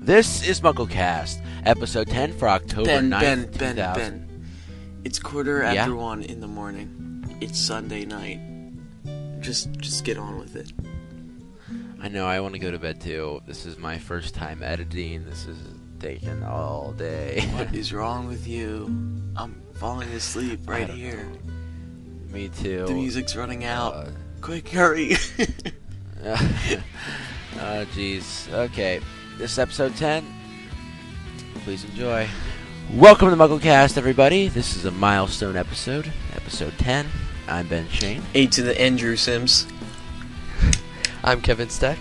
This is MuggleCast, episode 10 for October 9th, Ben. It's quarter after 1 in the morning. It's Sunday night. Just get on with it. I know, I want to go to bed too. This is my first time editing. This is taking all day. What is wrong with you? I'm falling asleep right here. Me too. The music's running out. Quick, hurry. Oh, jeez. Okay, this is episode 10. Please enjoy. Welcome to MuggleCast, everybody. This is a milestone episode, episode 10. I'm Ben Shane. 8 to the Andrew Sims. I'm Kevin Steck.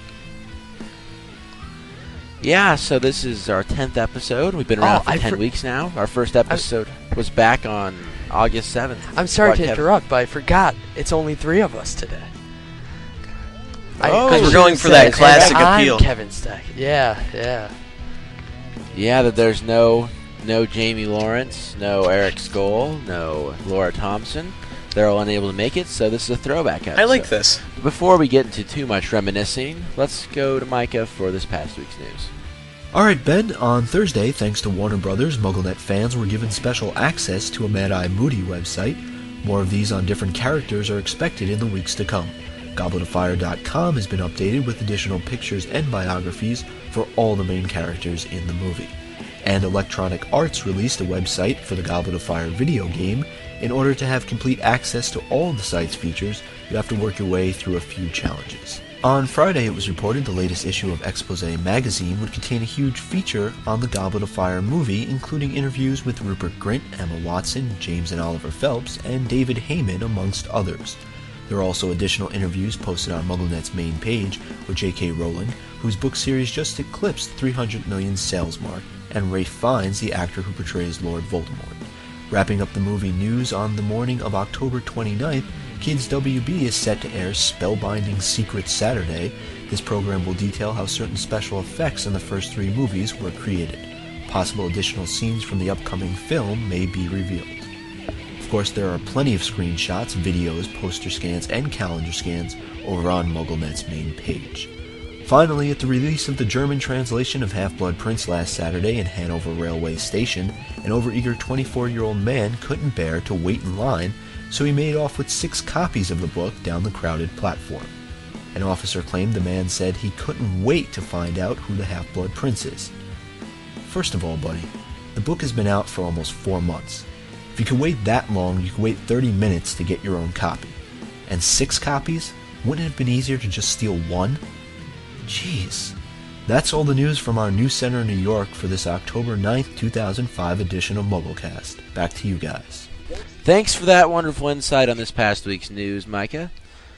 Yeah, so this is our 10th episode. We've been around for 10 weeks now. Our first episode was back on August 7th. I'm sorry to interrupt, but I forgot. It's only 3 of us today. Because we're going for that classic appeal. I'm Kevin Steck. Yeah. Yeah, that there's no Jamie Lawrence, no Eric Skoll, no Laura Thompson. They're all unable to make it, so this is a throwback episode. I like this. Before we get into too much reminiscing, let's go to Micah for this past week's news. Alright, Ben, on Thursday, thanks to Warner Brothers, MuggleNet fans were given special access to a Mad Eye Moody website. More of these on different characters are expected in the weeks to come. GobletOfFire.com has been updated with additional pictures and biographies for all the main characters in the movie. And Electronic Arts released a website for the Goblet of Fire video game. In order to have complete access to all of the site's features, you have to work your way through a few challenges. On Friday, it was reported the latest issue of Expose magazine would contain a huge feature on the Goblet of Fire movie, including interviews with Rupert Grint, Emma Watson, James and Oliver Phelps, and David Heyman, amongst others. There are also additional interviews posted on MuggleNet's main page with J.K. Rowling, whose book series just eclipsed 300 million sales mark, and Ralph Fiennes, the actor who portrays Lord Voldemort. Wrapping up the movie news on the morning of October 29th, Kids WB is set to air Spellbinding Secret Saturday. This program will detail how certain special effects in the first 3 movies were created. Possible additional scenes from the upcoming film may be revealed. Of course, there are plenty of screenshots, videos, poster scans, and calendar scans over on MuggleNet's main page. Finally, at the release of the German translation of Half-Blood Prince last Saturday in Hanover Railway Station, an overeager 24-year-old man couldn't bear to wait in line, so he made off with 6 copies of the book down the crowded platform. An officer claimed the man said he couldn't wait to find out who the Half-Blood Prince is. First of all, buddy, the book has been out for almost 4 months. If you could wait that long, you could wait 30 minutes to get your own copy. And 6 copies? Wouldn't it have been easier to just steal 1? Jeez. That's all the news from our news center in New York for this October 9th, 2005 edition of MuggleCast. Back to you guys. Thanks for that wonderful insight on this past week's news, Micah.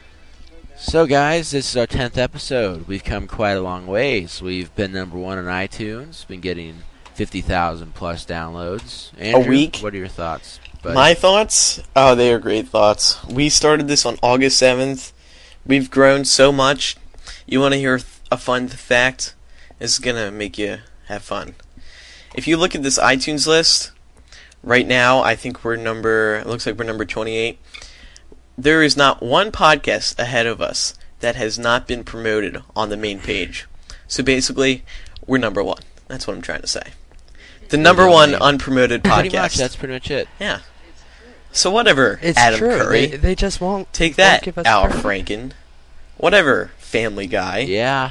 So, guys, this is our 10th episode. We've come quite a long ways. We've been number 1 on iTunes, been getting 50,000 plus downloads. Andrew, a week? What are your thoughts, buddy? My thoughts? Oh, they are great thoughts. We started this on August 7th. We've grown so much. You want to hear a fun fact? This is going to make you have fun. If you look at this iTunes list, right now, I think it looks like we're number 28. There is not one podcast ahead of us that has not been promoted on the main page. So basically, we're number 1. That's what I'm trying to say. The number 1 unpromoted podcast. Pretty much, that's pretty much it. Yeah. So whatever, It's Adam true. Curry. They just won't Take that, give us Al credit. Franken. Whatever, Family Guy. Yeah.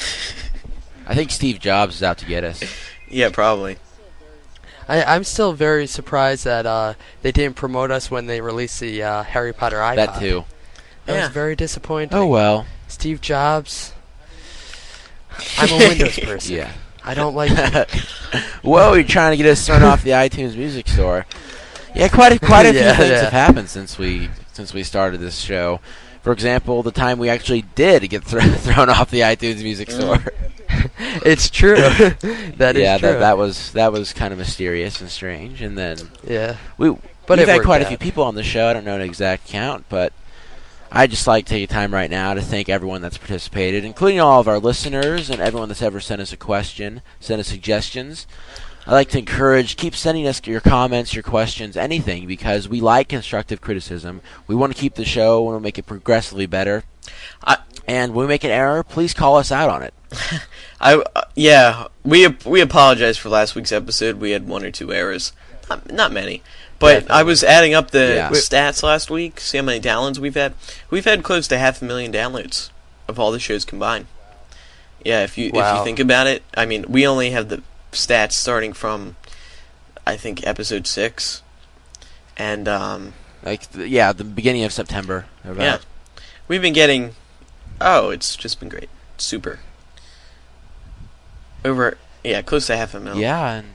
I think Steve Jobs is out to get us. Yeah, probably. I'm still very surprised that they didn't promote us when they released the Harry Potter iPod. That too. That Yeah. was very disappointing. Oh, well. Steve Jobs. I'm a Windows person. Yeah. I don't like Whoa, you're trying to get us thrown off the iTunes Music Store. Yeah, quite a few things have happened since we started this show. For example, the time we actually did get thrown off the iTunes Music Store. It's true. That is true. that was kind of mysterious and strange. And then we've had quite a few people on the show. I don't know an exact count, but I'd just like to take time right now to thank everyone that's participated, including all of our listeners and everyone that's ever sent us a question, sent us suggestions. I'd like to encourage, keep sending us your comments, your questions, anything, because we like constructive criticism. We want to keep the show, we want to make it progressively better. And when we make an error, please call us out on it. We apologize for last week's episode. We had 1 or 2 errors, not many. But I was adding up the stats last week, see how many downloads we've had. We've had close to 500,000 downloads of all the shows combined. Yeah, if you think about it, I mean, we only have the stats starting from, I think, episode 6, and the beginning of September. Yeah, we've been getting. Oh, it's just been great, super. Close to 500,000. Yeah, and.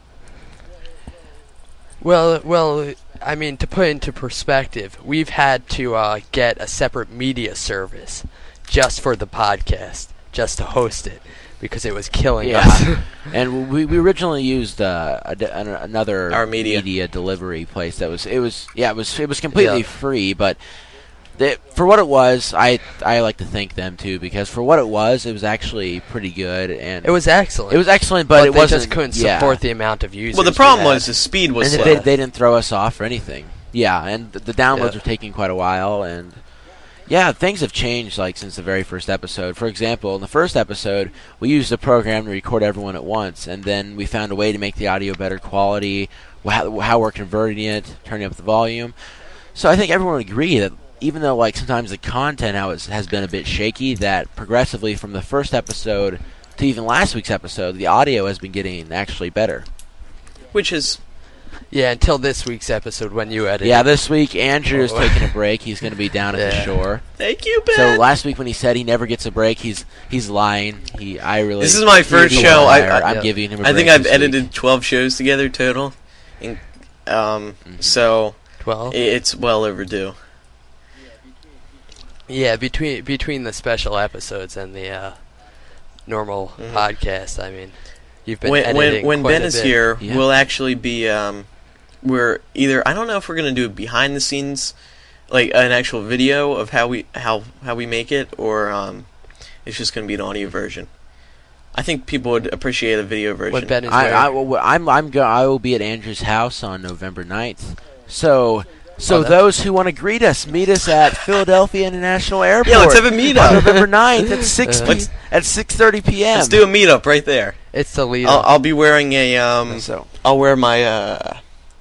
Well, I mean, to put into perspective, we've had to get a separate media service just for the podcast, just to host it, because it was killing us. And we originally used another our media delivery place it was completely free, but for what it was, I like to thank them too, because for what it was actually pretty good, and it was excellent. It was excellent, but it wasn't. They just couldn't support the amount of users. Well, the problem was the speed was slow. They didn't throw us off or anything. Yeah, and the downloads are taking quite a while, and things have changed since the very first episode. For example, in the first episode, we used a program to record everyone at once, and then we found a way to make the audio better quality, how we're converting it, turning up the volume. So I think everyone would agree that even though sometimes the content has been a bit shaky, that progressively from the first episode to even last week's episode, the audio has been getting actually better. Which is... Yeah, until this week's episode when you edit. Yeah, this week Andrew is taking a break. He's going to be down at the shore. Thank you, Ben. So last week when he said he never gets a break, he's lying. This is my first show. I'm giving him a break. I think I've edited 12 shows together total. So 12? It's well overdue. Yeah, between the special episodes and the normal podcast, I mean, you've been editing when quite Ben a is bit. here, we'll actually be we're either, I don't know if we're gonna do it behind the scenes, like an actual video of how we make it, or it's just gonna be an audio version. I think people would appreciate a video version. What Ben is I will be at Andrew's house on November 9th. So those who want to meet us at Philadelphia International Airport. Yeah, let's have a meetup on November 9th at 6:30 p.m. Let's do a meetup right there. It's the lead. I'll be wearing a I'll wear my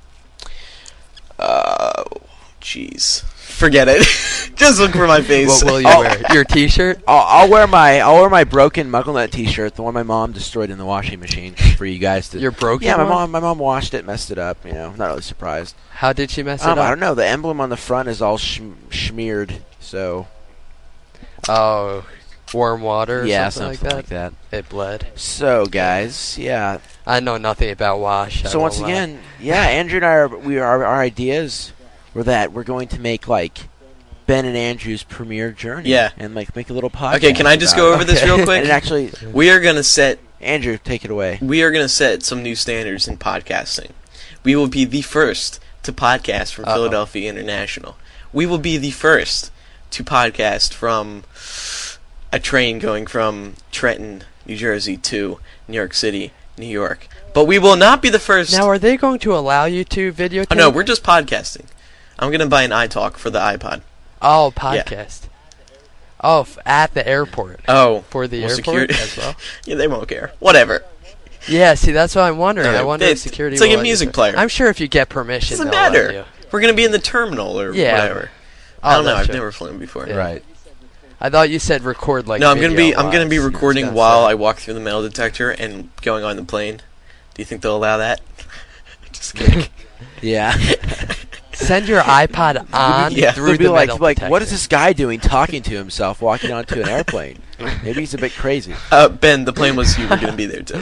jeez. Forget it. Just look for my face. What will you wear? Your T-shirt? I'll wear my broken MuggleNet T-shirt, the one my mom destroyed in the washing machine for you guys to. Your broken? Yeah, one? my mom washed it, messed it up. I'm not really surprised. How did she mess it up? I don't know. The emblem on the front is all smeared. So. Oh, warm water. Or something like that. It bled. So guys, I know nothing about wash. So once again, Andrew and I our ideas were that we're going to make Ben and Andrew's premiere journey. Yeah. And make a little podcast. Okay, can I just go over this real quick? And actually, we are gonna set. Andrew, take it away. We are gonna set some new standards in podcasting. We will be the first to podcast from Philadelphia International. We will be the first to podcast from a train going from Trenton, New Jersey to New York City, New York. But we will not be the first. Now, are they going to allow you to videotape? Oh, no, we're just podcasting. I'm going to buy an iTalk for the iPod. Oh, podcast. Yeah. Oh, at the airport. Oh. For the airport as well? Yeah, they won't care. Whatever. Yeah, see, that's what I'm wondering. I wonder if security It's like a music player. I'm sure if you get permission, doesn't matter. We're going to be in the terminal or whatever. I don't know. I've never flown before. Yeah. Right. I thought you said record No, I'm going to be recording while I walk through the metal detector and going on the plane. Do you think they'll allow that? Just kidding. Yeah. Send your iPod on through the metal detector. What is this guy doing talking to himself walking onto an airplane? Maybe he's a bit crazy. Ben, the plane was you were going to be there too.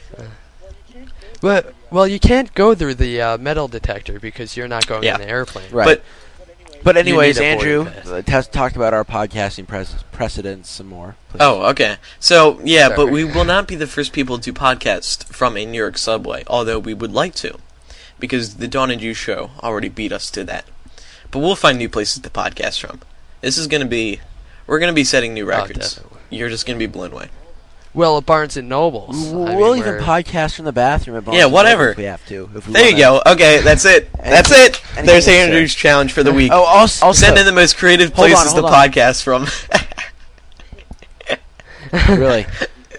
Well, you can't go through the metal detector because you're not going in the airplane. Right. But anyways, Andrew, talked about our podcasting precedents some more. Please. Oh, okay. So, but we will not be the first people to podcast from a New York subway, although we would like to, because the Dawn and Juice show already beat us to that. But we'll find new places to podcast from. This is going to be... We're going to be setting new records. You're just going to be blown away. Well, at Barnes & Noble's. We'll even podcast from the bathroom at Barnes & Noble if we have to. There you go. Okay, that's it. That's it. There's Andrew's challenge for the week. Oh, also send in the most creative places to podcast from. Really?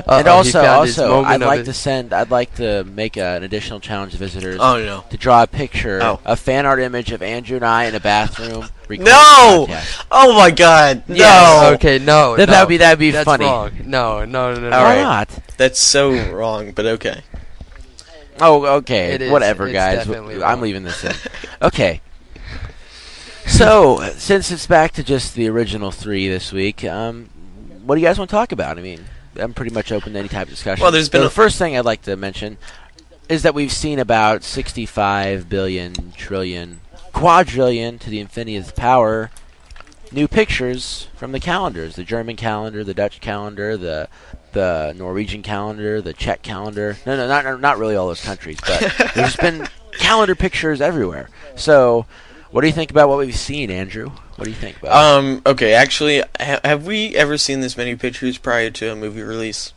And also, I'd like to make an additional challenge to visitors. Oh no! To draw a picture, a fan art image of Andrew and I in a bathroom. No! Oh my God! No! Yes. Okay, no. That'd be That's funny. Wrong. No. Why not? That's so wrong, but okay. Oh, okay. Whatever, it's guys. definitely I'm wrong. leaving this in. Okay. So, since it's back to just the original three this week, what do you guys want to talk about? I mean, I'm pretty much open to any type of discussion. Well, there's been the first thing I'd like to mention is that we've seen about 65 billion, trillion, quadrillion to the infinitieth power new pictures from the calendars. The German calendar, the Dutch calendar, the Norwegian calendar, the Czech calendar. No, not really all those countries, but there's been calendar pictures everywhere. So, what do you think about what we've seen, Andrew? What do you think about it? Okay, actually, have we ever seen this many pictures prior to a movie release?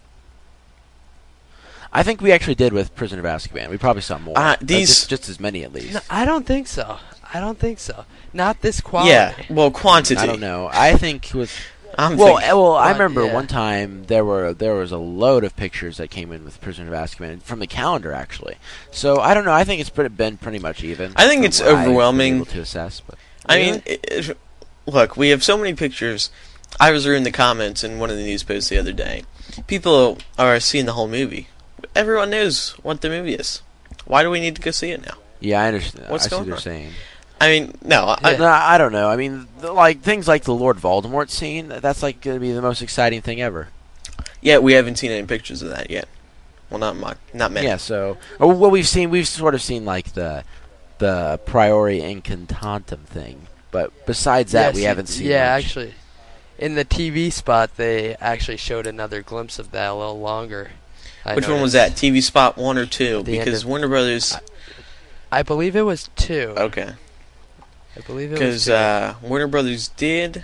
I think we actually did with Prisoner of Azkaban. We probably saw more. Just as many, at least. No, I don't think so. Not this quality. Yeah, well, quantity. I don't know. I think with... I remember one time there was a load of pictures that came in with Prisoner of Azkaban from the calendar, actually. So I don't know. I think it's been pretty much even. I think it's overwhelming. Able to assess, but I mean, look, we have so many pictures. I was reading the comments in one of the news posts the other day. People are seeing the whole movie. Everyone knows what the movie is. Why do we need to go see it now? Yeah, I understand. What's I see going what you're on? saying. I mean, no. I don't know. I mean, like things like the Lord Voldemort scene. That's like going to be the most exciting thing ever. Yeah, we haven't seen any pictures of that yet. Well, not many. Yeah. So, what we've sort of seen like the Priori Incantatem thing, but besides that, we haven't seen. Yeah, much. Actually, in the TV spot, they actually showed another glimpse of that a little longer. Which one was that? TV spot 1 or 2? Because Warner Brothers. I believe it was 2. Okay. I believe it was 2. Because Warner Brothers did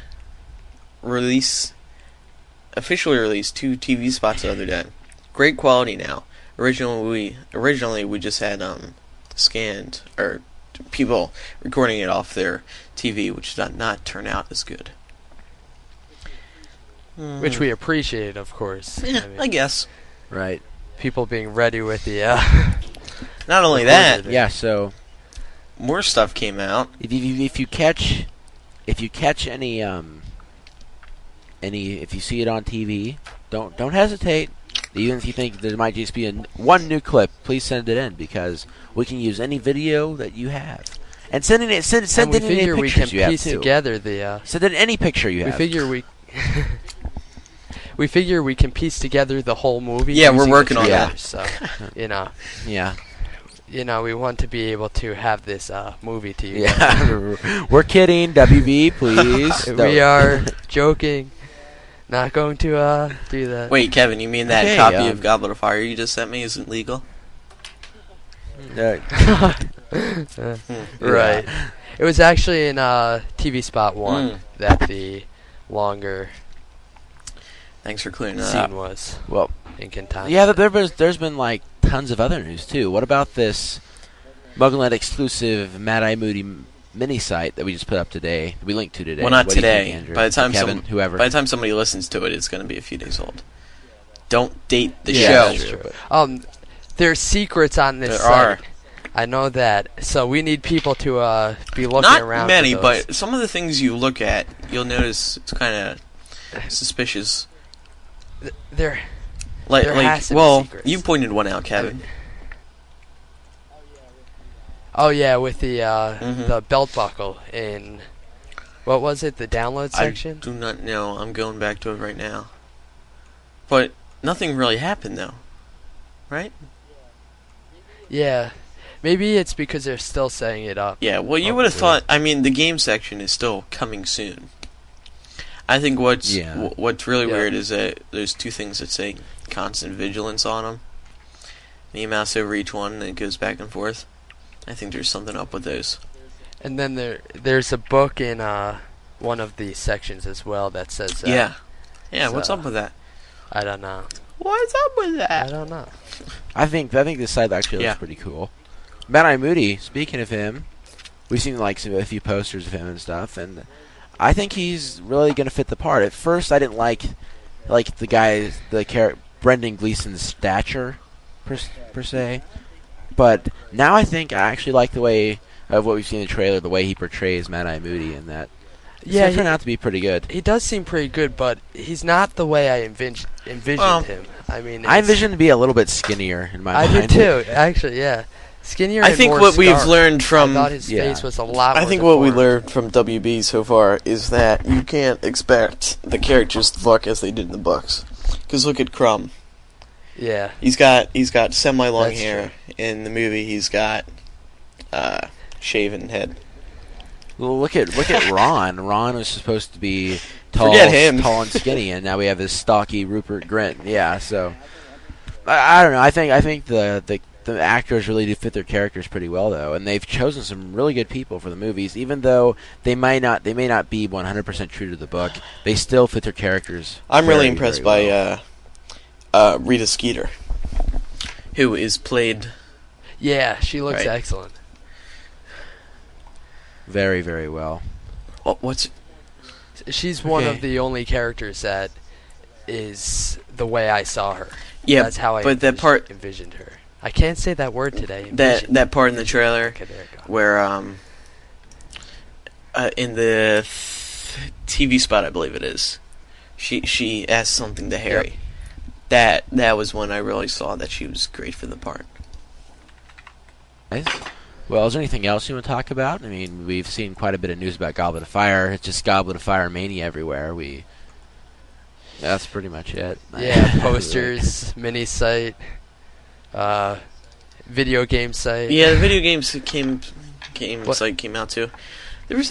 officially release 2 TV spots the other day. Great quality now. Originally we just had scanned or people recording it off their TV, which did not turn out as good. Which we appreciate, of course. Yeah, I guess. Right. People being ready with the. Not only that. Yeah. So. More stuff came out. If you catch any if you see it on TV, don't hesitate. Even if you think there might just be one new clip, please send it in because we can use any video that you have. And send in any pictures you have too. Send in any picture you have. We figure we can piece together the whole movie. Yeah, we're working on that. So, Yeah. We want to be able to have this movie to you. Yeah, we're kidding. WB, please. We are joking. Not going to do that. Wait, Kevin, you mean that copy of Goblet of Fire you just sent me isn't legal? Right. It was actually in TV spot 1 that the longer. Thanks for clearing that scene up. Was well in Kentucky. Yeah, there's been like tons of other news too. What about this MuggleNet exclusive Mad Eye Moody mini site that we just put up today? We linked to today. Well, not today. Think, by the time Kevin, whoever. By the time somebody listens to it, it's going to be a few days old. Don't date the show. That's true. There's secrets on this site. I know that. So we need people to be looking around. Not many, but some of the things you look at, you'll notice it's kind of suspicious. There has to be secrets. You pointed one out, Kevin. Oh yeah, with the belt buckle in what was it? The download section? I do not know. I'm going back to it right now. But nothing really happened though, right? Yeah, maybe it's because they're still setting it up. Yeah, well, you would have thought. I mean, the game section is still coming soon. I think what's really weird is that there's 2 things that say constant vigilance on them. And you mouse over each one and it goes back and forth. I think there's something up with those. And then there's a book in one of the sections as well that says yeah, what's up with that? I don't know. What's up with that? I don't know. I think this site actually looks pretty cool. Mad Eye Moody, speaking of him, we've seen like a few posters of him and stuff, and I think he's really going to fit the part. At first, I didn't like the guy, the Brendan Gleeson's stature per se. But now I think I actually like the way of what we've seen in the trailer, the way he portrays Mad-Eye Moody, and that yeah, turned out to be pretty good. He does seem pretty good, but he's not the way I envisioned him. I mean, I envisioned him to be a little bit skinnier in my mind. I do too, actually, yeah. Skinnier. I think more what scarred. we've learned from I thought his face was a lot. I think what we learned from WB so far is that you can't expect the characters to look as they did in the books. Because look at Crumb. Yeah. He's got semi-long That's hair. True. In the movie, he's got shaven head. Well, look at Ron. Ron was supposed to be tall and skinny, and now we have this stocky Rupert Grint. Yeah, so I don't know. I think the actors really do fit their characters pretty well, though, and they've chosen some really good people for the movies. Even though they may not be 100% true to the book, they still fit their characters. I'm really impressed by Rita Skeeter, who is played. Yeah, she looks excellent. Very, very well. She's one of the only characters that is the way I saw her. Yeah, that's how I envisioned her. I can't say that word today. That part in the trailer where in the TV spot, I believe it is, she asked something to Harry. Yep. That was when I really saw that she was great for the part. Nice. Well, is there anything else you want to talk about? I mean, we've seen quite a bit of news about Goblet of Fire. It's just Goblet of Fire mania everywhere. That's pretty much it. Yeah, posters, mini site, video game site. Yeah, the video games site came out too. There's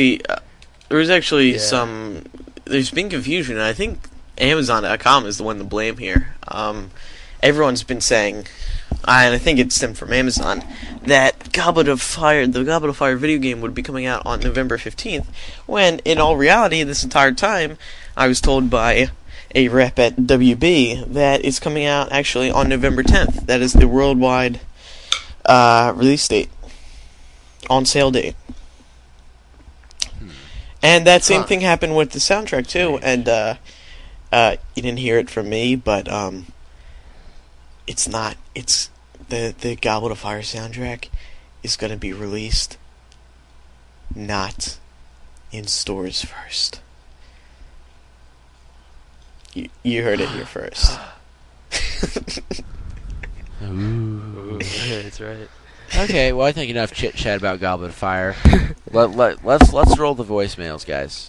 been confusion, and I think Amazon.com is the one to blame here. Everyone's been saying, and I think it stemmed from Amazon, that the Goblet of Fire video game would be coming out on November 15th, when in all reality, this entire time, I was told by a rep at WB that it's coming out actually on November 10th. That is the worldwide release date, on sale date. And that same thing happened with the soundtrack too, and you didn't hear it from me, but it's the Goblet of Fire soundtrack is going to be released not in stores first. You heard it here first. Ooh, that's right. Okay, well, I think enough chit chat about Goblet of Fire. Let's roll the voicemails, guys.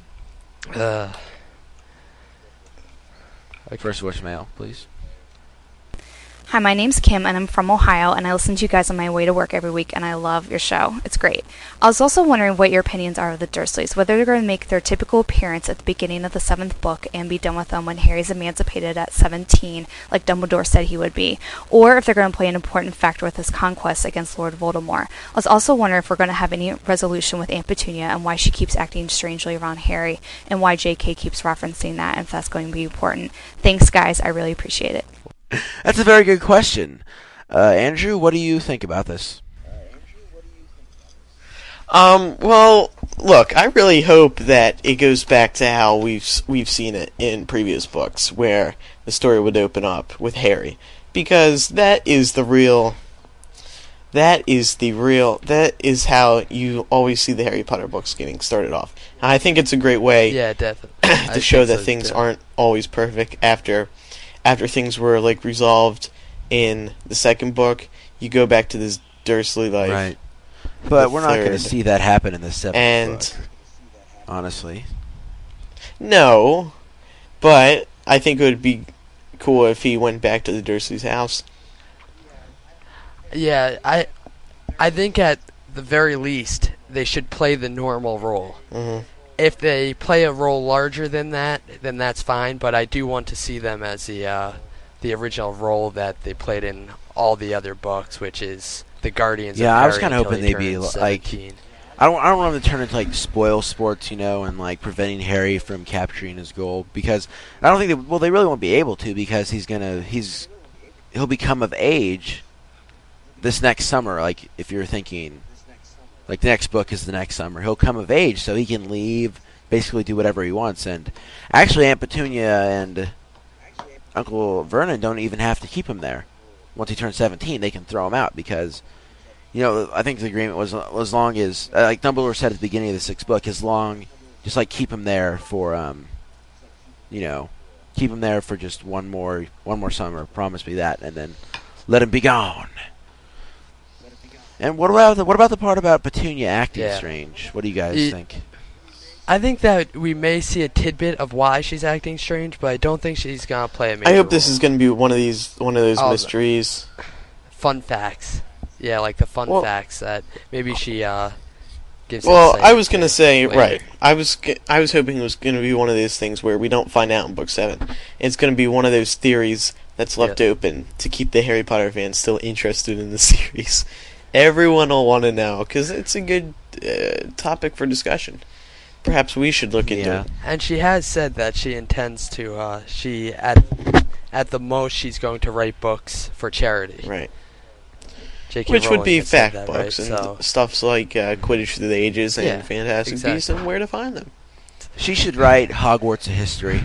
First voicemail, please. Hi, my name's Kim, and I'm from Ohio, and I listen to you guys on my way to work every week, and I love your show. It's great. I was also wondering what your opinions are of the Dursleys, whether they're going to make their typical appearance at the beginning of the 7th book and be done with them when Harry's emancipated at 17, like Dumbledore said he would be, or if they're going to play an important factor with his conquest against Lord Voldemort. I was also wondering if we're going to have any resolution with Aunt Petunia and why she keeps acting strangely around Harry, and why J.K. keeps referencing that, and if that's going to be important. Thanks, guys. I really appreciate it. That's a very good question. Andrew, what do you think about this? Well, look, I really hope that it goes back to how we've seen it in previous books, where the story would open up with Harry, because that is how you always see the Harry Potter books getting started off. And I think it's a great way, definitely, to show that things aren't always perfect after things were like resolved in the 2nd book. You go back to this Dursley life, right? But we're not going to see that happen in the 7th book, honestly. No, but I think it would be cool if he went back to the Dursleys' house. Yeah, I think at the very least they should play the normal role. Mm-hmm. If they play a role larger than that, then that's fine. But I do want to see them as the original role that they played in all the other books, which is the Guardians. Yeah, of Harry I was kind of hoping they'd be 17. I don't want them to turn into like spoil sports, and like preventing Harry from capturing his goal, because I don't think they really won't be able to, because he'll become of age this next summer. Like, if you're thinking, like, the next book is the next summer, he'll come of age, so he can leave, basically do whatever he wants. And actually, Aunt Petunia and Uncle Vernon don't even have to keep him there. Once he turns 17, they can throw him out because, I think the agreement was as long as, like Dumbledore said at the beginning of the 6th book, as long, just like keep him there for, keep him there for just one more summer. Promise me that, and then let him be gone. And what about the part about Petunia acting strange? What do you guys think? I think that we may see a tidbit of why she's acting strange, but I don't think she's gonna play a major I hope role. this is gonna be one of those mysteries. Fun facts. Yeah, like the fun facts that maybe she gives. Well, I was gonna say later. I was hoping it was gonna be one of those things where we don't find out in book 7. It's gonna be one of those theories that's left open to keep the Harry Potter fans still interested in the series. Everyone will want to know because it's a good topic for discussion. Perhaps we should look into it. And she has said that she intends to. At the most, she's going to write books for charity. Right. J.K. Which Rowling would be fact that, books right? and stuffs like Quidditch Through the Ages and Fantastic Beasts and Where to Find Them. She should write Hogwarts a History.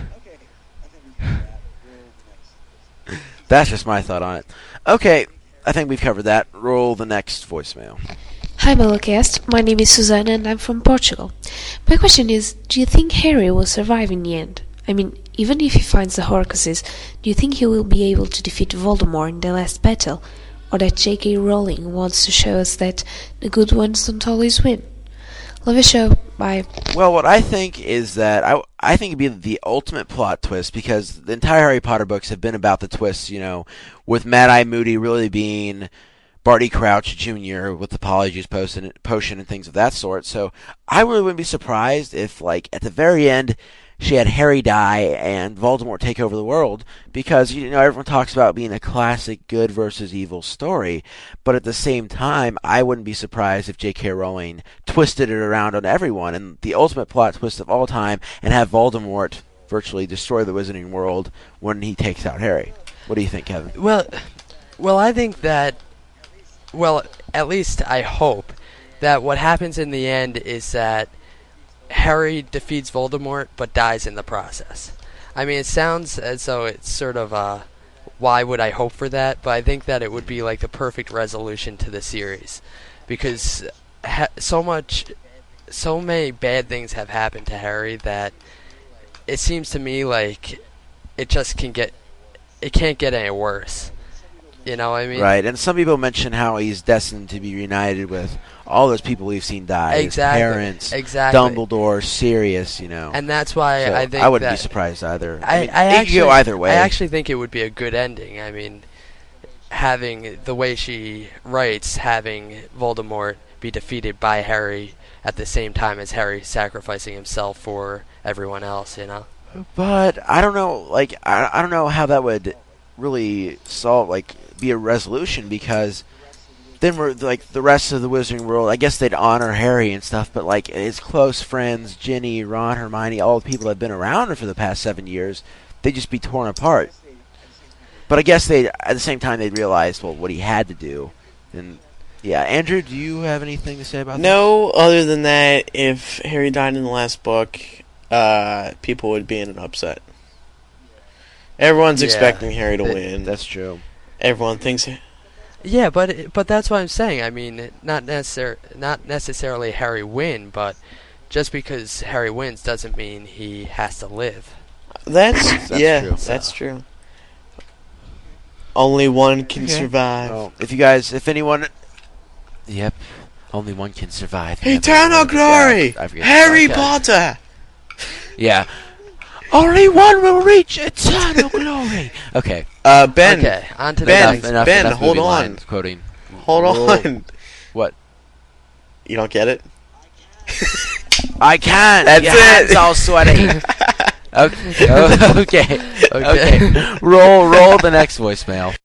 That's just my thought on it. Okay, I think we've covered that. Roll the next voicemail. Hi Mellowcast, my name is Susanna and I'm from Portugal. My question is, do you think Harry will survive in the end? I mean, even if he finds the Horcruxes, do you think he will be able to defeat Voldemort in the last battle? Or that J.K. Rowling wants to show us that the good ones don't always win? Love your show, bye. Well, what I think is that I think it'd be the ultimate plot twist because the entire Harry Potter books have been about the twists, with Mad-Eye Moody really being Barty Crouch Jr. with the Polyjuice potion and things of that sort. So I really wouldn't be surprised if, like, at the very end, she had Harry die and Voldemort take over the world because, everyone talks about being a classic good versus evil story. But at the same time, I wouldn't be surprised if J.K. Rowling twisted it around on everyone and the ultimate plot twist of all time and have Voldemort virtually destroy the Wizarding world when he takes out Harry. What do you think, Kevin? Well, I think that... Well, at least I hope that what happens in the end is that Harry defeats Voldemort but dies in the process. I mean, it sounds as though it's sort of why would I hope for that? But I think that it would be like the perfect resolution to the series because so many bad things have happened to Harry that it seems to me like it can't get any worse. You know what I mean? Right, and some people mention how he's destined to be reunited with all those people we've seen die. Exactly. His parents, Dumbledore, Sirius, And that's why I think I wouldn't be surprised either. I it could go either way. I actually think it would be a good ending. I mean, having the way she writes, having Voldemort be defeated by Harry at the same time as Harry sacrificing himself for everyone else, But I don't know, I don't know how that would really be a resolution because then we're like the rest of the Wizarding world. I guess they'd honor Harry and stuff, but like his close friends, Ginny, Ron, Hermione, all the people that have been around for the past 7 years, they'd just be torn apart. But I guess at the same time they'd realize what he had to do. And yeah, Andrew, do you have anything to say about that? No, other than that, if Harry died in the last book, people would be in an upset. Everyone's expecting Harry to win. That's true. Everyone thinks. Yeah, but that's what I'm saying. I mean, not necessarily Harry win, but just because Harry wins doesn't mean he has to live. That's true. That's true. Only one can survive. Well, yep, only one can survive. Eternal glory, Harry Potter. Yeah. Only one will reach eternal glory. Okay. Ben. Okay, on to the next. Ben, hold on. Quoting. Hold on. What? You don't get it? I can't. That's it. It's all sweaty. Okay. Roll the next voicemail.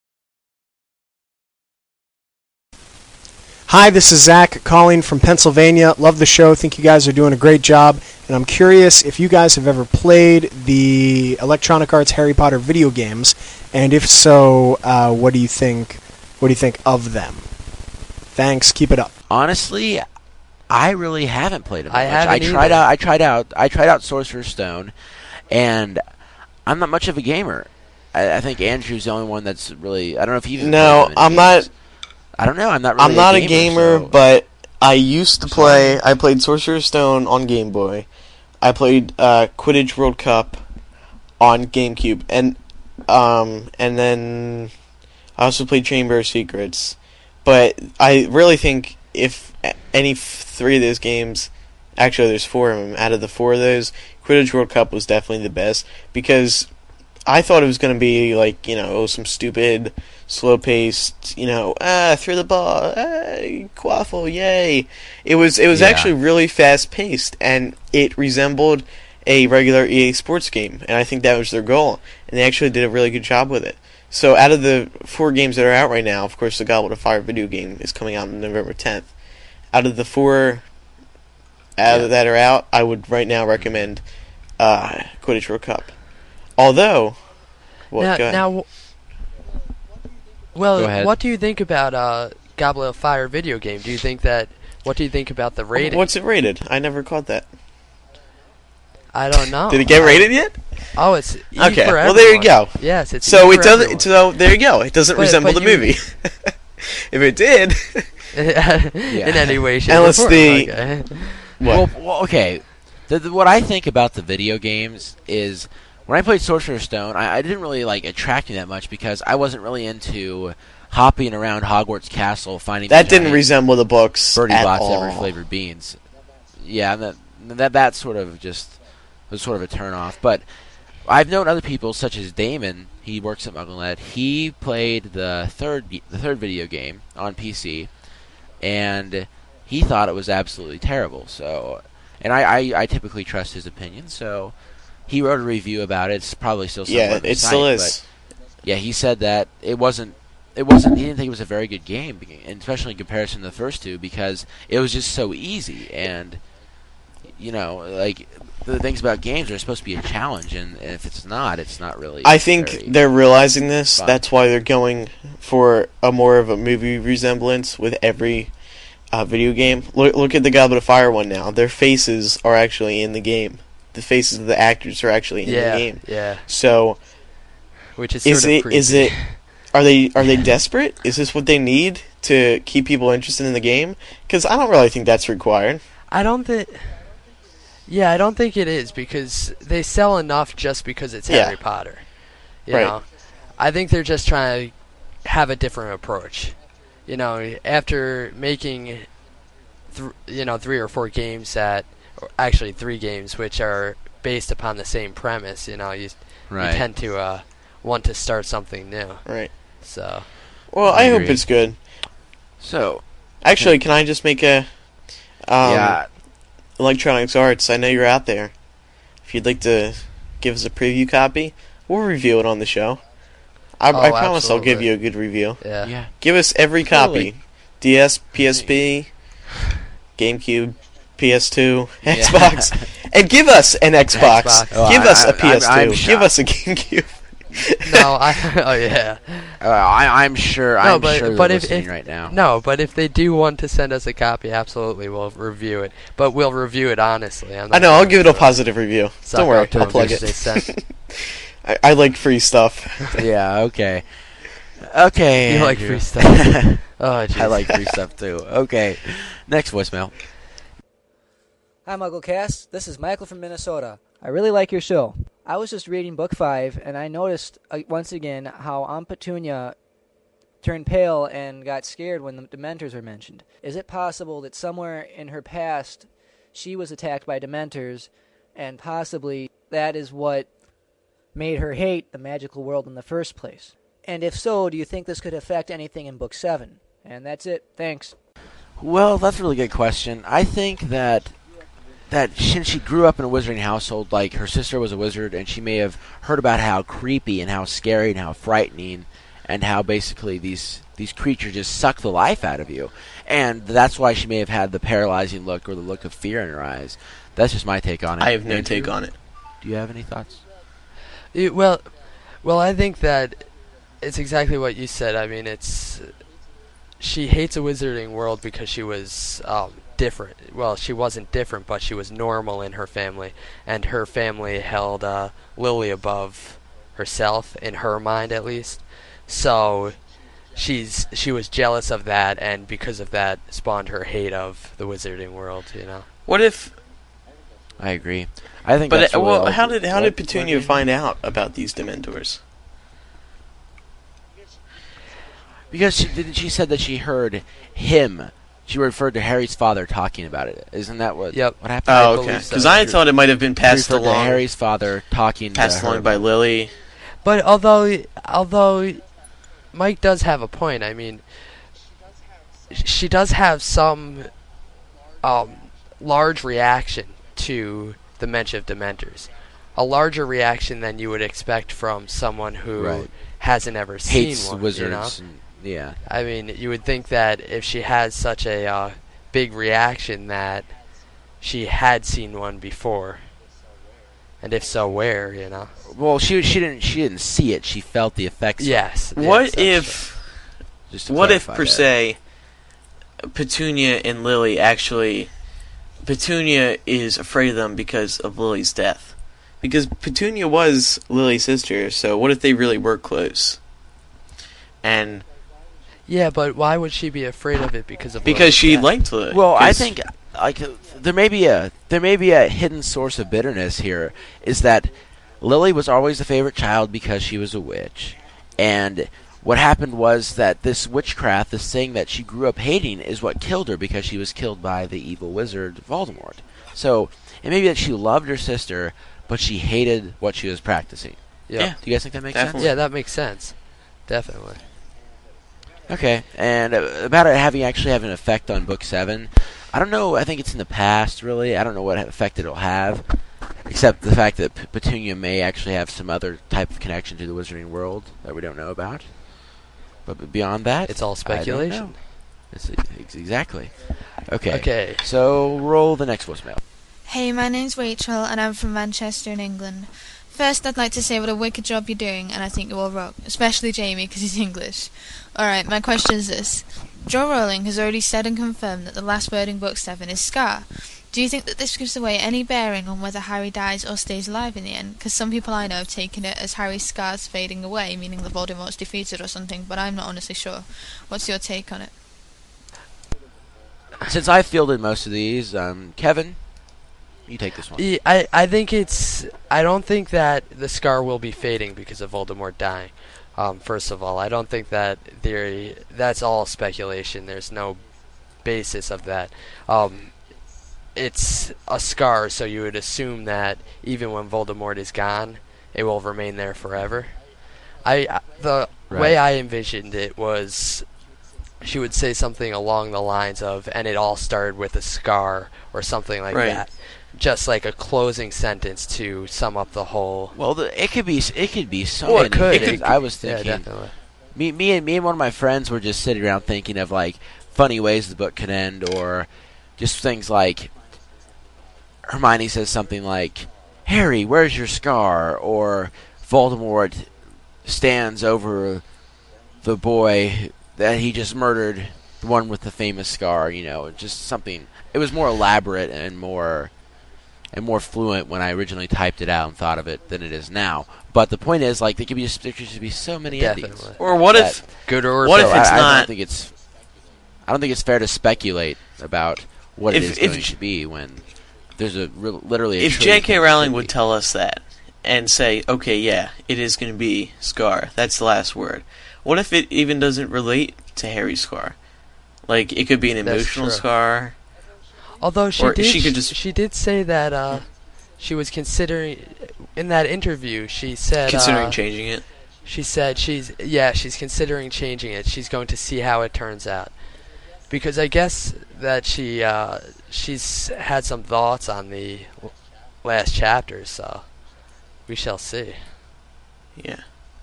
Hi, this is Zach calling from Pennsylvania. Love the show. Think you guys are doing a great job. And I'm curious if you guys have ever played the Electronic Arts Harry Potter video games, and if so, what do you think of them? Thanks. Keep it up. Honestly, I really haven't played them. I tried out Sorcerer's Stone, and I'm not much of a gamer. I think Andrew's the only one that's really. I don't know if you. No, I'm not. I don't know. I'm not. Really I'm not a gamer, so. But I used to play. I played Sorcerer's Stone on Game Boy. I played Quidditch World Cup on GameCube, and then I also played Chamber of Secrets. But I really think if any three of those games, actually there's four of them, out of the four of those, Quidditch World Cup was definitely the best, because I thought it was going to be like, some stupid, slow-paced, throw the ball, quaffle, yay. It was actually really fast-paced, and it resembled a regular EA Sports game, and I think that was their goal, and they actually did a really good job with it. So out of the 4 games that are out right now, of course the Goblet of Fire video game is coming out on November 10th. Out of the 4 that are out, I would right now recommend Quidditch World Cup. Although, what do you think about Goblet of Fire video game? What do you think about the rating? What's it rated? I never caught that. I don't know. Did it get rated yet? Oh, it's okay. For well, there you go. Yes, it's so it doesn't. So there you go. It doesn't resemble the movie. If it did, in any way, shape, unless or form. Okay. Well, okay. What I think about the video games is when I played Sorcerer's Stone, I didn't really attract me that much because I wasn't really into hopping around Hogwarts Castle finding that didn't resemble the books Birdie at Bots all. Every flavored beans. Yeah, that sort of just was sort of a turn off. But I've known other people such as Damon. He works at MuggleNet. He played the third video game on PC, and he thought it was absolutely terrible. So, and I typically trust his opinion. So, he wrote a review about it. It's probably still somewhere on the site, still is. But yeah, he said that it wasn't. He didn't think it was a very good game, and especially in comparison to the first two, because it was just so easy. And the things about games are supposed to be a challenge, and if it's not really. I think they're realizing this. Fun. That's why they're going for a more of a movie resemblance with every video game. Look at the Goblet of Fire one now. Their faces are actually in the game. The faces of the actors are actually in the game. Yeah. So, which is creepy. Are they desperate? Is this what they need to keep people interested in the game? Because I don't really think that's required. I don't think it is, because they sell enough just because it's Harry Potter. You know, I think they're just trying to have a different approach. After making 3 or 4 games actually 3 games which are based upon the same premise, you tend to want to start something new. Right. So. Well, I hope it's good. So. Actually, can I just make a Electronics Arts, I know you're out there. If you'd like to give us a preview copy, we'll review it on the show. I promise I'll give you a good review. Yeah. Give us every copy. DS, PSP, GameCube, PS2, Xbox. And give us an Xbox. Give us a PS2. Give us a GameCube. No, yeah. I'm sure. I'm sure they're listening right now. No, but if they do want to send us a copy, absolutely, we'll review it. But we'll review it honestly. I know. I'll give it a positive review. Don't worry. I'll plug it. I like free stuff. Yeah. Okay. Okay. You like free stuff? Oh, geez. I like free stuff too. Okay. Next voicemail. Hi, MuggleCast. This is Michael from Minnesota. I really like your show. I was just reading Book 5, and I noticed once again how Aunt Petunia turned pale and got scared when the Dementors were mentioned. Is it possible that somewhere in her past she was attacked by Dementors, and possibly that is what made her hate the magical world in the first place? And if so, do you think this could affect anything in Book 7? And that's it. Thanks. Well, that's a really good question. I think that since she grew up in a wizarding household, like her sister was a wizard, and she may have heard about how creepy and how scary and how frightening and how basically these creatures just suck the life out of you. And that's why she may have had the paralyzing look or the look of fear in her eyes. That's just my take on it. I have no take on it. Do you have any thoughts? Well, I think that it's exactly what you said. I mean, she hates a wizarding world because she was different. Well, she wasn't different, but she was normal in her family, and her family held Lily above herself, in her mind at least. So she was jealous of that, and because of that spawned her hate of the wizarding world, What if... I agree. I think But really how did Petunia find out about these Dementors? Because she said that she heard him. She referred to Harry's father talking about it. Isn't that what happened? Oh, okay. Because I thought it might have been passed along. To Harry's father talking passed along by Lily. But although Mike does have a point. I mean, she does have some large reaction to the mention of Dementors. A larger reaction than you would expect from someone who hasn't ever hates seen one. Wizards. Yeah. I mean, you would think that if she has such a big reaction that she had seen one before. And if so, where, Well, she didn't see it. She felt the effects. Yes. What if per se Petunia and Lily actually... Petunia is afraid of them because of Lily's death. Because Petunia was Lily's sister, so what if they really were close? And... Yeah, but why would she be afraid of it because Lily's she death? Liked Lily. Well, I think there may be a hidden source of bitterness here. Is that Lily was always the favorite child because she was a witch, and what happened was that this witchcraft, this thing that she grew up hating, is what killed her because she was killed by the evil wizard Voldemort. So it may be that she loved her sister, but she hated what she was practicing. Yeah. Do you guys think that makes sense? Yeah, that makes sense. Definitely. Okay, and about it having an effect on Book 7, I don't know. I think it's in the past, really. I don't know what effect it'll have, except the fact that Petunia may actually have some other type of connection to the wizarding world that we don't know about. But beyond that, it's all speculation. Exactly. Okay. So roll the next voicemail. Hey, my name's Rachel, and I'm from Manchester in England. First, I'd like to say what a wicked job you're doing, and I think you all rock, especially Jamie, because he's English. Alright, my question is this. Joe Rowling has already said and confirmed that the last word in Book 7 is Scar. Do you think that this gives away any bearing on whether Harry dies or stays alive in the end? Because some people I know have taken it as Harry's scars fading away, meaning that Voldemort's defeated or something, but I'm not honestly sure. What's your take on it? Since I fielded most of these, Kevin, you take this one. I think I don't think that the scar will be fading because of Voldemort dying. First of all, I don't think that theory. That's all speculation. There's no basis of that. It's a scar, so you would assume that even when Voldemort is gone, it will remain there forever. The way I envisioned it was she would say something along the lines of, and it all started with a scar, or something like that. Just like a closing sentence to sum up the whole. Well, it could be so many things. I was thinking. Yeah, definitely. Me and one of my friends were just sitting around thinking of like funny ways the book could end, or just things like Hermione says something like, "Harry, where's your scar?" Or Voldemort stands over the boy that he just murdered, the one with the famous scar. Just something. It was more elaborate and more fluent when I originally typed it out and thought of it than it is now. But the point is, like, there could be so many endings. Or what if good or what if it's not? I don't think it's fair to speculate about what it is going to be when there's literally. If J.K. Rowling would tell us that and say, okay, yeah, it is going to be Scar. That's the last word. What if it even doesn't relate to Harry's scar? Like, it could be an emotional scar. Although she did say that she was considering, in that interview, she said considering changing it. She said she's considering changing it. She's going to see how it turns out, because I guess that she's had some thoughts on the last chapters, so we shall see. Yeah.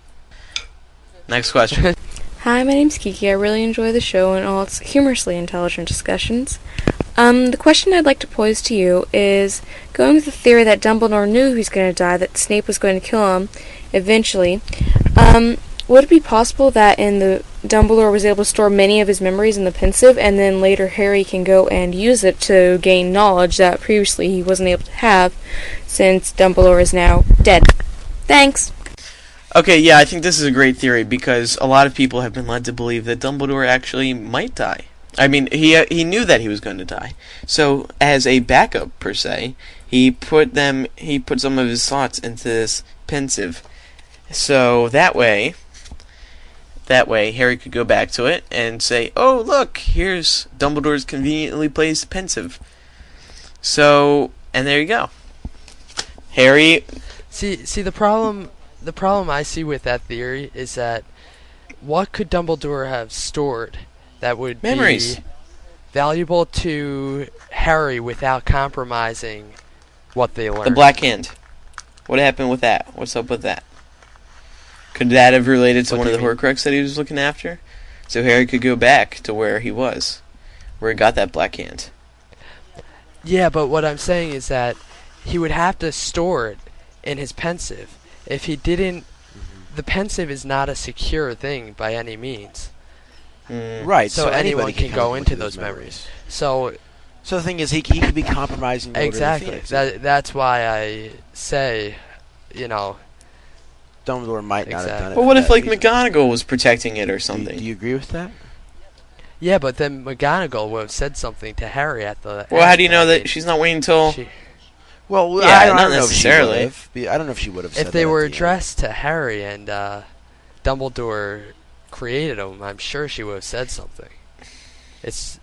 Next question. Hi, my name's Kiki. I really enjoy the show and all its humorously intelligent discussions. The question I'd like to pose to you is, going with the theory that Dumbledore knew he was going to die, that Snape was going to kill him eventually, would it be possible that Dumbledore was able to store many of his memories in the pensive, and then later Harry can go and use it to gain knowledge that previously he wasn't able to have, since Dumbledore is now dead? Thanks! Okay, yeah, I think this is a great theory because a lot of people have been led to believe that Dumbledore actually might die. I mean, he knew that he was going to die. So, as a backup per se, he put some of his thoughts into this pensive. So that way Harry could go back to it and say, "Oh, look, here's Dumbledore's conveniently placed pensive." So, and there you go. Harry. See the problem I see with that theory is that what could Dumbledore have stored that would memories be valuable to Harry without compromising what they learned? The Black Hand. What happened with that? What's up with that? Could that have related to one of the Horcrux that he was looking after? So Harry could go back to where he was, where he got that Black Hand. Yeah, but what I'm saying is that he would have to store it in his pensive. If he didn't, the pensive is not a secure thing by any means. Right. So anyone can go into those memories. So the thing is, he could be compromising. Exactly. That's why I say, Dumbledore might not have done it. But what if, McGonagall was protecting it or something? Do you agree with that? Yeah, but then McGonagall would have said something to Harry at the. Well, how do you know that she's not waiting until? Well, yeah, I don't not know necessarily. I don't know if she would have said if they that were addressed to Harry and Dumbledore created them, I'm sure she would have said something. It's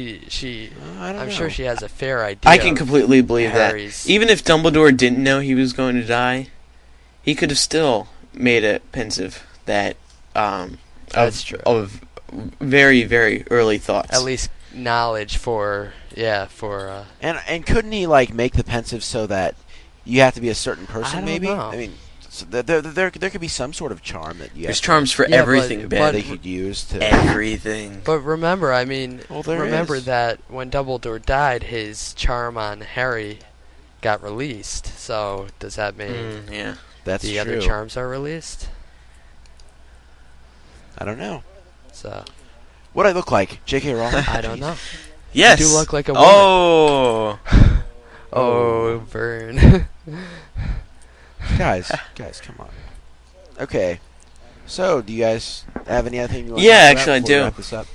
I'm sure she has a fair idea. I can completely believe Harry's that. Even if Dumbledore didn't know he was going to die, he could have still made a pensive that that's true. Of very, very early thoughts. At least knowledge for. And couldn't he make the pensive so that you have to be a certain person? I don't know. I mean, so there could be some sort of charm that you. There's charms for everything, but they could use to everything. But remember, remember that when Dumbledore died, his charm on Harry got released. So does that mean that's the true. other charms are released? I don't know. So what I look like, J.K. Rowling? I don't know. Yes. You do look like a woman. Oh. Oh, burn. guys, come on. Okay. So, do you guys have any other thing you want to talk actually, about before I do. We wrap this up?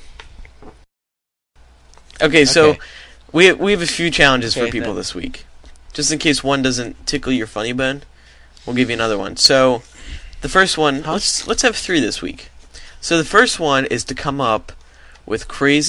Okay, so we have a few challenges for people this week. Just in case one doesn't tickle your funny bone, we'll give you another one. So, the first one, let's have 3 this week. So, the first one is to come up with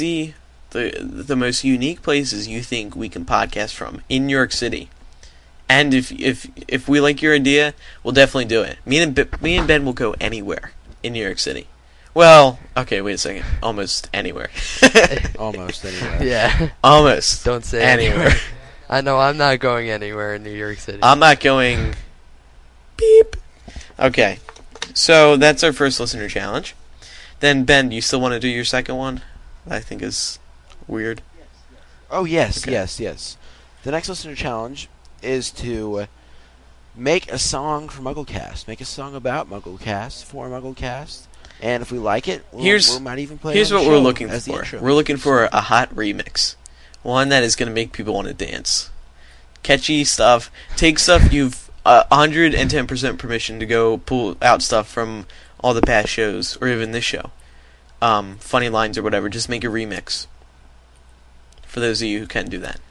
the most unique places you think we can podcast from in New York City. And if we like your idea, we'll definitely do it. Me and Ben will go anywhere in New York City. Well, okay, wait a second. Almost anywhere. Almost anywhere. Yeah. Almost. Don't say anywhere. I know I'm not going anywhere in New York City. I'm not going. Beep. Okay. So that's our first listener challenge. Then Ben, do you still want to do your second one? I think is weird. Oh yes, yes. The next listener challenge is to make a song for MuggleCast. Make a song about MuggleCast for MuggleCast, and if we like it, we might even play. Here's it on what the we're show looking as the for. intro. We're looking for a hot remix, one that is going to make people want to dance. Catchy stuff. Take stuff you've 110% permission to go pull out stuff from all the past shows or even this show. Funny lines or whatever. Just make a remix. For those of you who can do that.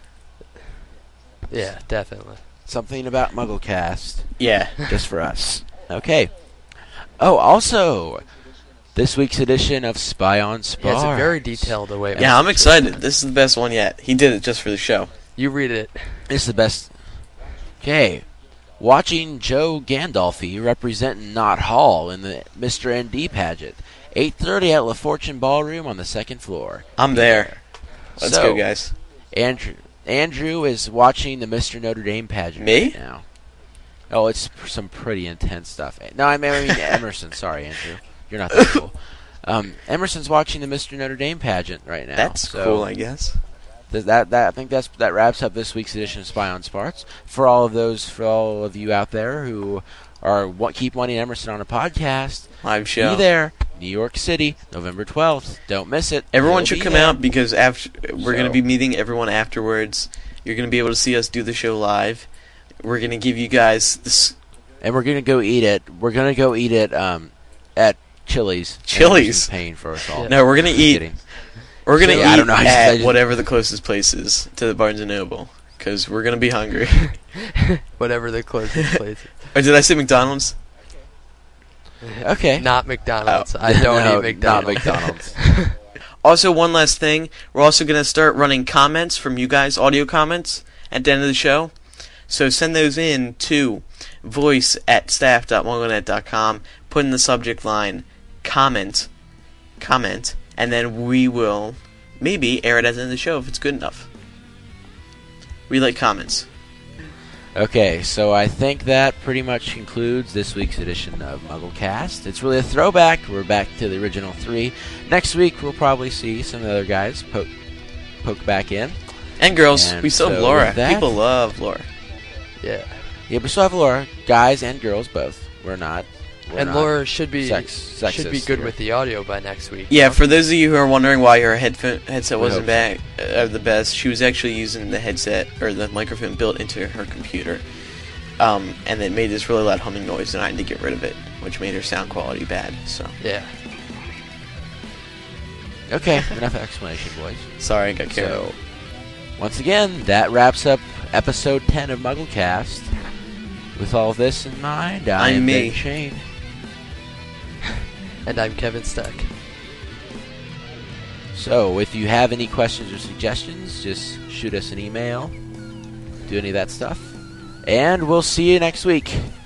Yeah, definitely. Something about MuggleCast. Yeah. Just for us. Okay. Oh, also, this week's edition of Spy on Spars. Yeah, it's a very detailed way. Yeah, I'm excited. This is the best one yet. He did it just for the show. You read it. It's the best. Okay. Watching Joe Gandolfi representing Knott Hall in the Mr. ND pageant. 8:30 at La Fortune Ballroom on the 2nd floor. I'm there. Let's go, guys. Andrew is watching the Mr. Notre Dame pageant right now. Oh, it's some pretty intense stuff. No, I mean Emerson. Sorry, Andrew. You're not that cool. Emerson's watching the Mr. Notre Dame pageant right now. That's cool, I guess. I think that wraps up this week's edition of Spy on Sparks. For all of you out there who keep wanting Emerson on a podcast, live show, be there. New York City, November 12th. Don't miss it. Everyone should come out because we're going to be meeting everyone afterwards. You're going to be able to see us do the show live. We're going to give you guys And we're gonna go eat it. We're gonna go eat it at Chili's. Chili's paying for us all. No, we're gonna eat. We're gonna eat I don't know, at whatever the closest place is to the Barnes and Noble, because we're gonna be hungry. Whatever the closest place is. Or did I say McDonald's? Okay. Not McDonald's. I don't eat McDonald's. Not McDonald's. Also, one last thing. We're also going to start running comments from you guys, audio comments, at the end of the show. So send those in to voice@staff.mogonet.com. Put in the subject line, comment, and then we will maybe air it at the end of the show if it's good enough. We like comments. Okay, so I think that pretty much concludes this week's edition of MuggleCast. It's really a throwback. We're back to the original 3. Next week, we'll probably see some of the other guys poke back in. And girls. We still have Laura. People love Laura. Yeah. Yeah, we still have Laura. Guys and girls both. We're not Laura should be sexist good here. with the audio by next week. Yeah, for those of you who are wondering why her headset wasn't back the best, she was actually using the headset or the microphone built into her computer, and it made this really loud humming noise, and I had to get rid of it, which made her sound quality bad. So yeah. Okay, enough explanation, boys. Sorry, I got carried away. Once again, that wraps up episode 10 of MuggleCast. With all this in mind, I'm Ben Shane. And I'm Kevin Stuck. So, if you have any questions or suggestions, just shoot us an email. Do any of that stuff. And we'll see you next week.